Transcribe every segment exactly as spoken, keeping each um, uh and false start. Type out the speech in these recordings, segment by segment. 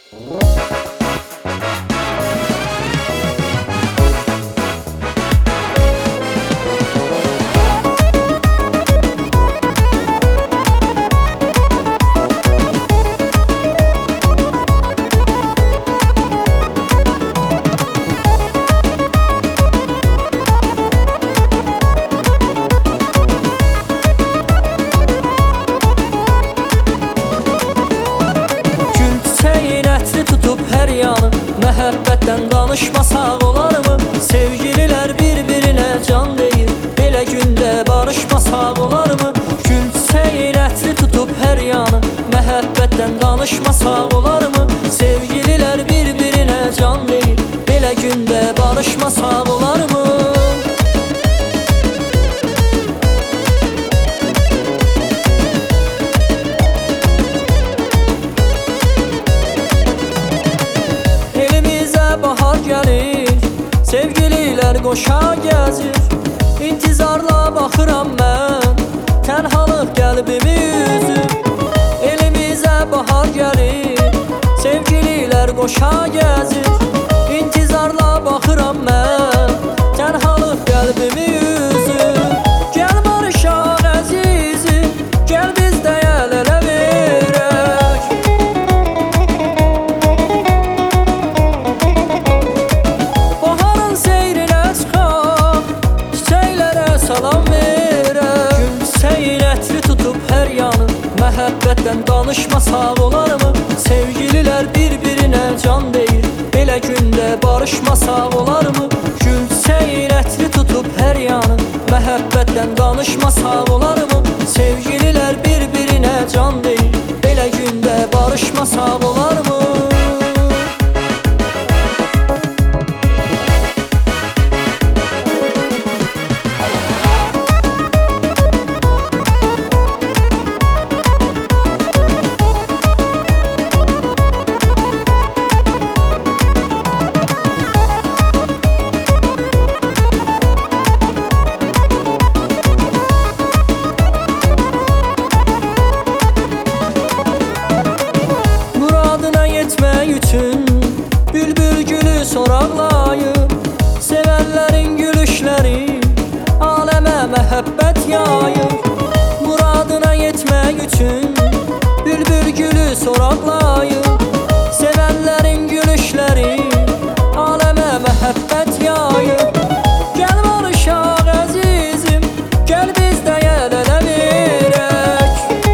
Hər yanı məhəbbətdən danışmasaq olarmı? Sevgililər bir-birinə can deyir, belə gündə barışmasaq olarmı? Gül çiçəyin ətri tutub hər yanı məhəbbətdən danışmasaq olarmı? Sevgililər bir-birinə can deyir, belə gündə barışmasaq olarmı? Bahar gəlir, sevgililər qoşa gəzir. İntizarla baxıram mən, tənhalıq qəlbimi üzür. Elimizə bahar gəlir, sevgililər qoşa gəzir. İntizarla baxıram mən, tənhalıq qəlbimi üzür. Gəl barışaq əzizim, gəl biz də əl-ələ verək. Salam verək. Gül çiçəyin ətri tutub hər yanı məhəbbətdən danışmasaq olarmı? Sevgililər bir-birinə can deyir, belə gündə barışmasaq olarmı? Gül çiçəyin ətri tutub hər yanı məhəbbətdən danışmasaq olarmı? Sevgililər bir-birinə can deyir, belə gündə barışmasaq olarmı? Etmək üçün bülbül gülü soraqlayıb, sevənlərin gülüşləri aləmə məhəbbət yayır. Muradına yetmək üçün bülbül gülü soraqlayıb, sevənlərin gülüşləri aləmə məhəbbət yayır. Gəl barışaq əzizim, gəl biz də əl-ələ verək.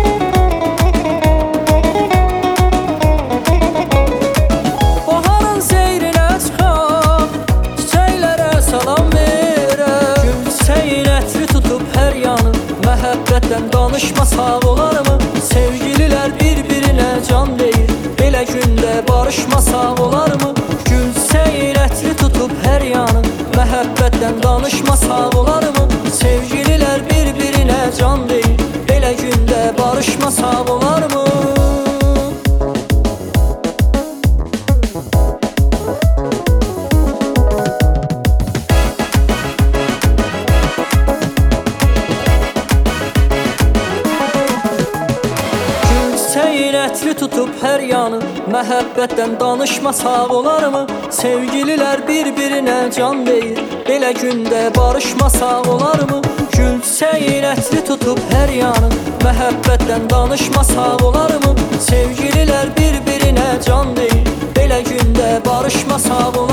Salam verək. Gül çiçəyin ətri tutub hər yanı məhəbbətdən danışmasaq olarmı? Sevgililər bir-birinə can deyir, belə gündə barışmasaq olarmı? Gül çiçəyin ətri tutub hər yanı məhəbbətdən danışmasaq olarmı? Sevgililər bir-birinə can deyir, belə gündə barışmasaq olarmı? Çiçəyin ətri tutub hər yanı məhəbbətdən danışmasaq olarmı? Sevgililər bir-birinə can deyir, belə gündə barışmasaq olarmı? Gül çiçəyin ətri tutub hər yanı məhəbbətdən danışmasaq olarmı? Sevgililər bir-birinə can deyir, belə gündə barışmasaq olarmı?